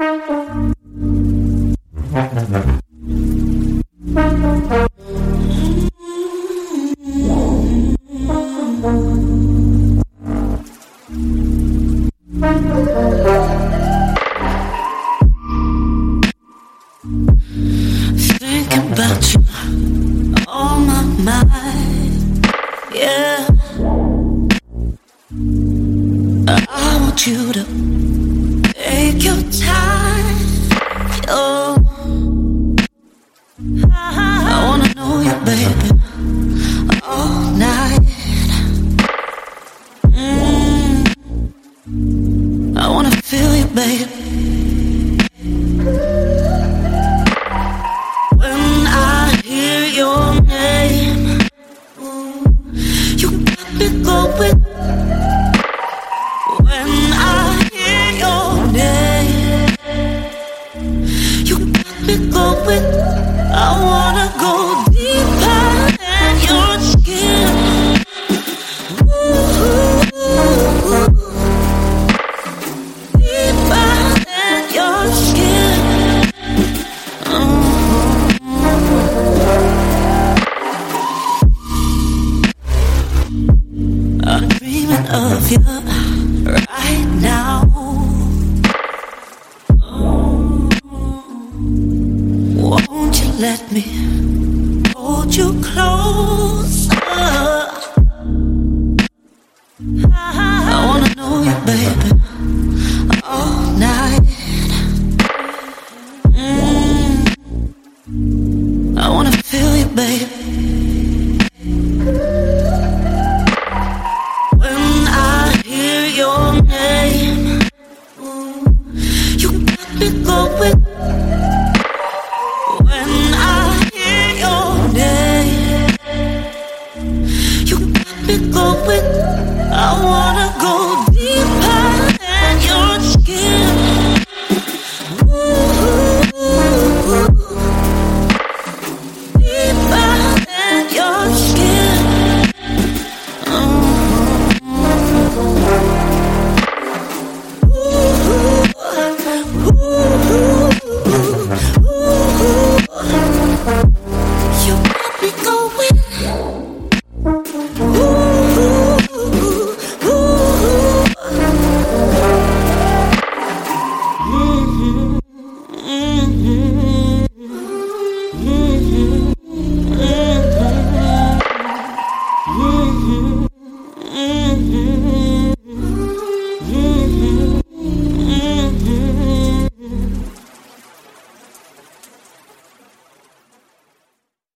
Thinking about you on my mind, yeah. I want you to take your time, oh. I wanna know you, baby, all night. I wanna feel you, baby. When I hear your name, you got me going. When I hear your name, you got me going. I wanna go deeper than your skin. Ooh, deeper than your skin. I'm dreaming of you right now. Won't you let me hold you closer? I wanna know you, baby, all night. I wanna feel you, baby. When I hear your name, you got me going.